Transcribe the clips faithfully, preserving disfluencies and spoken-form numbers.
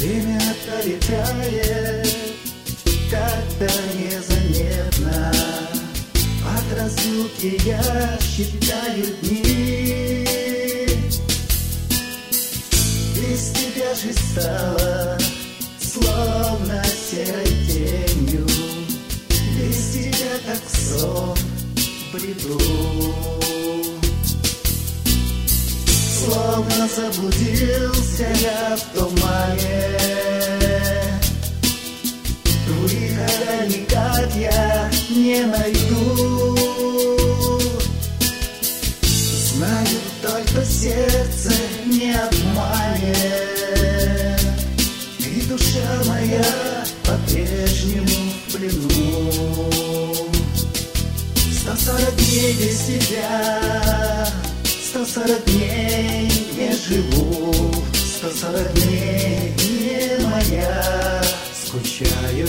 Время пролетает как-то незаметно. От разлуки я считаю дни. Без тебя жизнь стала словно серой тенью. Без тебя как сон в бреду. Словно заблудился я в тумане. Выхода никак я не найду. Знаю, только сердце не обманет. И душа моя по-прежнему в плену. Сто сорок дней без тебя, сто сорок дней не живу, сто сорок дней не моя, скучаю.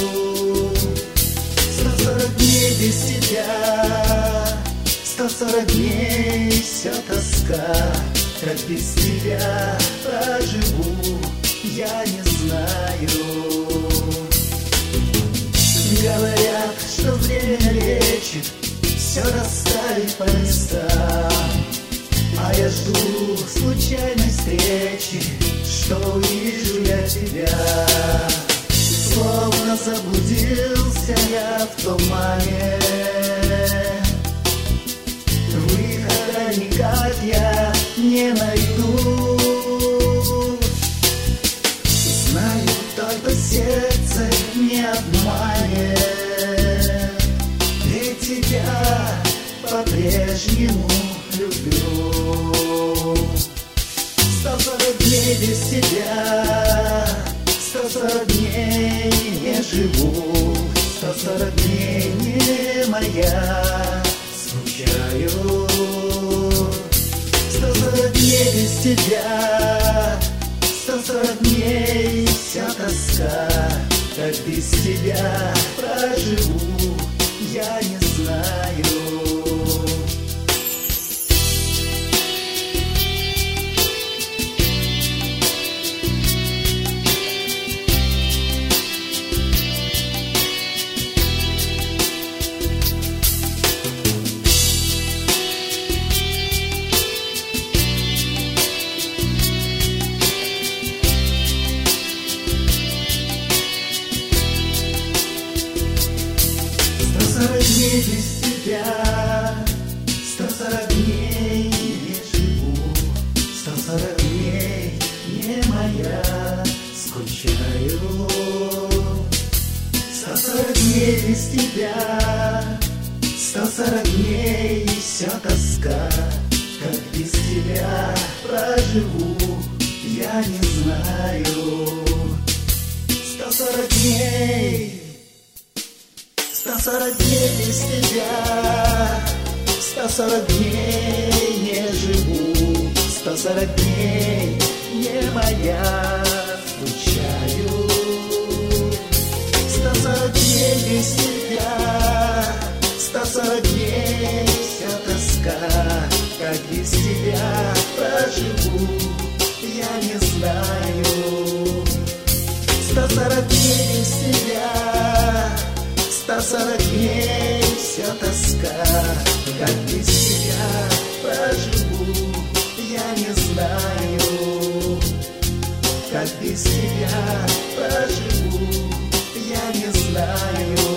Сто сорок дней без тебя, сто сорок дней вся тоска. Как без тебя проживу, я не знаю. Говорят, что время лечит, все расставит по местам. А я жду случайной встречи, что увижу я тебя. Словно заблудился я в тумане. Выхода никак я не найду. Знаю, только сердце не обманет. И тебя по-прежнему люблю. Сто сорок дней без тебя, сто сорок дней не живу, сто сорок дней не моя, скучаю. Сто сорок дней без тебя, сто сорок дней вся тоска. Как без тебя проживу, я не знаю. Сто сорок дней без тебя, сто сорок дней не живу, сто сорок дней не моя, скучаю. Сто сорок дней без тебя, сто сорок дней вся тоска. Как без тебя проживу, я не знаю. Сто сорок дней, сто сорок дней без тебя, сто сорок дней не живу, сто сорок дней не моя, скучаю. Сто сорок дней без тебя, сто сорок дней вся тоска. Как без тебя проживу, я не знаю. Сто сорок дней без тебя, сто сорок дней вся тоска. Как без тебя проживу, я не знаю. Как без тебя проживу, я не знаю.